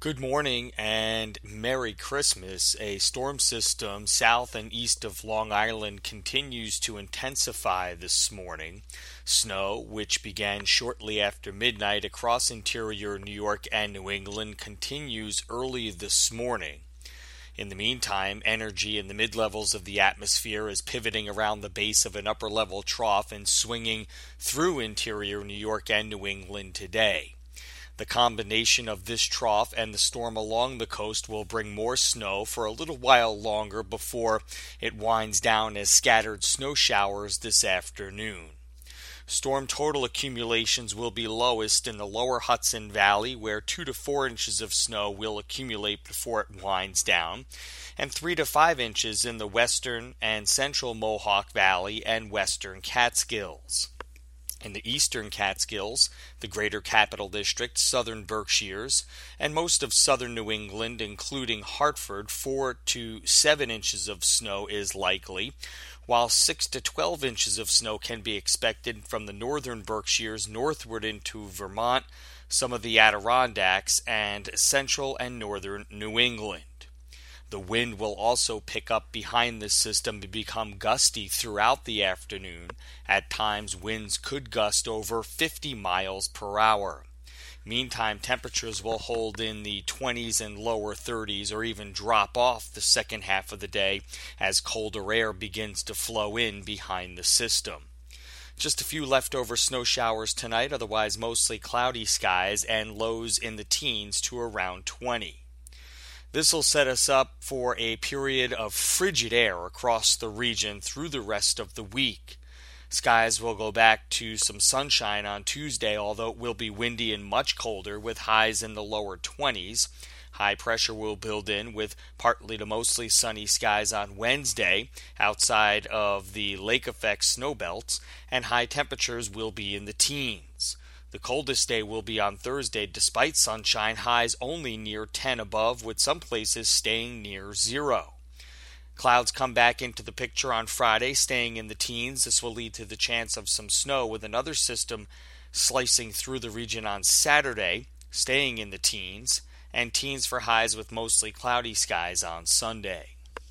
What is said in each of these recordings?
Good morning and Merry Christmas. A storm system south and east of Long Island continues to intensify this morning. Snow, which began shortly after midnight across interior New York and New England, continues early this morning. In the meantime, energy in the mid-levels of the atmosphere is pivoting around the base of an upper-level trough and swinging through interior New York and New England today. The combination of this trough and the storm along the coast will bring more snow for a little while longer before it winds down as scattered snow showers this afternoon. Storm total accumulations will be lowest in the lower Hudson Valley, where 2 to 4 inches of snow will accumulate before it winds down, and 3 to 5 inches in the western and central Mohawk Valley and western Catskills. In the eastern Catskills, the Greater Capital District, southern Berkshires, and most of southern New England, including Hartford, 4 to 7 inches of snow is likely, while 6 to 12 inches of snow can be expected from the northern Berkshires northward into Vermont, some of the Adirondacks, and central and northern New England. The wind will also pick up behind this system and become gusty throughout the afternoon. At times, winds could gust over 50 miles per hour. Meantime, temperatures will hold in the 20s and lower 30s or even drop off the second half of the day as colder air begins to flow in behind the system. Just a few leftover snow showers tonight, otherwise mostly cloudy skies and lows in the teens to around 20. This will set us up for a period of frigid air across the region through the rest of the week. Skies will go back to some sunshine on Tuesday, although it will be windy and much colder with highs in the lower 20s. High pressure will build in with partly to mostly sunny skies on Wednesday outside of the lake effect snow belts, and high temperatures will be in the teens. The coldest day will be on Thursday despite sunshine, highs only near 10 above, with some places staying near 0. Clouds come back into the picture on Friday, staying in the teens. This will lead to the chance of some snow, with another system slicing through the region on Saturday, staying in the teens, and teens for highs with mostly cloudy skies on Sunday.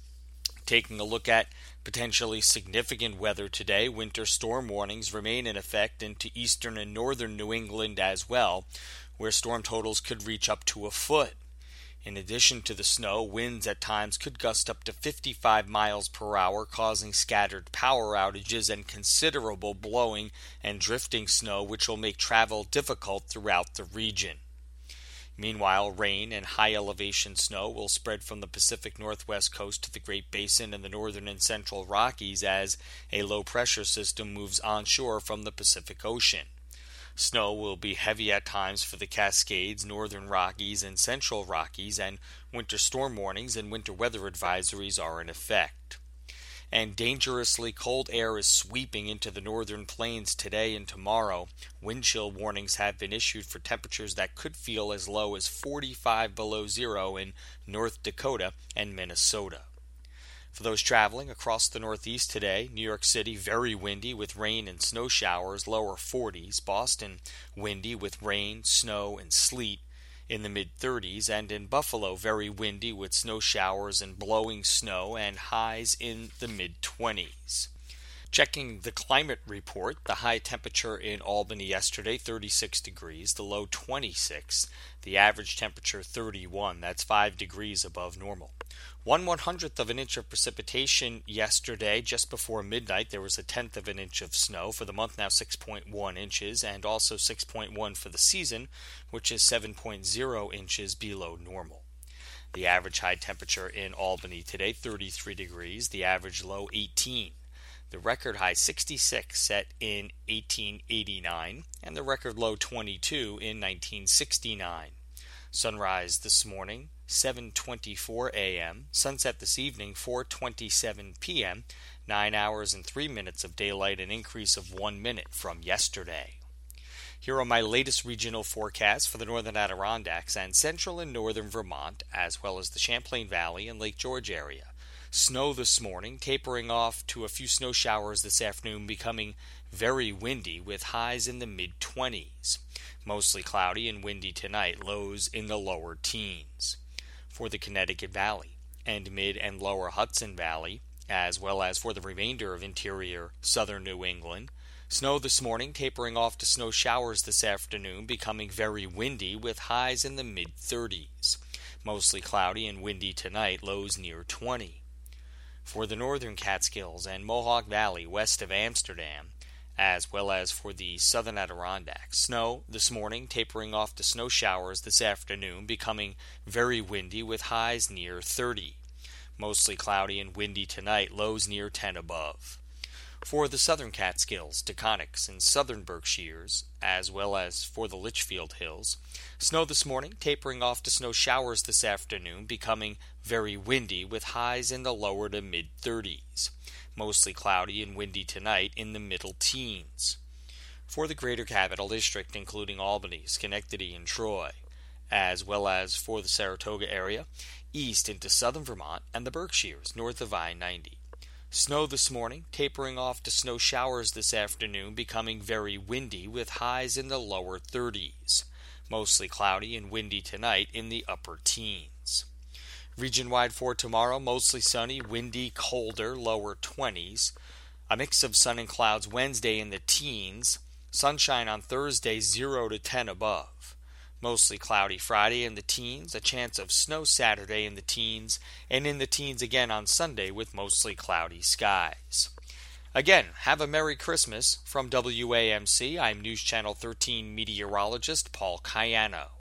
Taking a look at potentially significant weather today, winter storm warnings remain in effect into eastern and northern New England as well, where storm totals could reach up to a foot. In addition to the snow, winds at times could gust up to 55 miles per hour, causing scattered power outages and considerable blowing and drifting snow, which will make travel difficult throughout the region. Meanwhile, rain and high elevation snow will spread from the Pacific Northwest coast to the Great Basin and the northern and central Rockies as a low pressure system moves onshore from the Pacific Ocean. Snow will be heavy at times for the Cascades, northern Rockies, and central Rockies, and winter storm warnings and winter weather advisories are in effect. And dangerously cold air is sweeping into the northern plains today and tomorrow. Wind chill warnings have been issued for temperatures that could feel as low as 45 below zero in North Dakota and Minnesota. For those traveling across the Northeast today, New York City very windy with rain and snow showers, lower 40s. Boston windy with rain, snow, and sleet in the mid-30s, and in Buffalo very windy with snow showers and blowing snow and highs in the mid-20s. Checking the climate report, the high temperature in Albany yesterday, 36 degrees, the low 26, the average temperature 31, that's 5 degrees above normal. 1/100th of an inch of precipitation yesterday, just before midnight. There was 1/10 of an inch of snow. For the month now, 6.1 inches, and also 6.1 for the season, which is 7.0 inches below normal. The average high temperature in Albany today, 33 degrees, the average low 18. The record high 66 set in 1889, and the record low 22 in 1969. Sunrise this morning, 7:24 a.m. Sunset this evening, 4:27 p.m. 9 hours and 3 minutes of daylight, an increase of 1 minute from yesterday. Here are my latest regional forecasts for the northern Adirondacks and central and northern Vermont, as well as the Champlain Valley and Lake George area. Snow this morning, tapering off to a few snow showers this afternoon, becoming very windy with highs in the mid-20s. Mostly cloudy and windy tonight, lows in the lower teens. For the Connecticut Valley and mid and lower Hudson Valley, as well as for the remainder of interior southern New England, snow this morning, tapering off to snow showers this afternoon, becoming very windy with highs in the mid-30s. Mostly cloudy and windy tonight, lows near 20. For the northern Catskills and Mohawk Valley west of Amsterdam, as well as for the southern Adirondacks, snow this morning, tapering off to snow showers this afternoon, becoming very windy with highs near 30. Mostly cloudy and windy tonight, lows near 10 above. For the southern Catskills, Taconics, and southern Berkshires, as well as for the Litchfield Hills, snow this morning, tapering off to snow showers this afternoon, becoming very windy with highs in the lower to mid-30s. Mostly cloudy and windy tonight in the middle teens. For the greater Capital District, including Albany, Schenectady, and Troy, as well as for the Saratoga area, east into southern Vermont and the Berkshires, north of I-90. Snow this morning, tapering off to snow showers this afternoon, becoming very windy with highs in the lower 30s. Mostly cloudy and windy tonight in the upper teens. Region-wide for tomorrow, mostly sunny, windy, colder, lower 20s. A mix of sun and clouds Wednesday in the teens. Sunshine on Thursday, 0 to 10 above. Mostly cloudy Friday in the teens, a chance of snow Saturday in the teens, and in the teens again on Sunday with mostly cloudy skies. Again, have a Merry Christmas from WAMC. I'm News Channel 13 meteorologist Paul Cayano.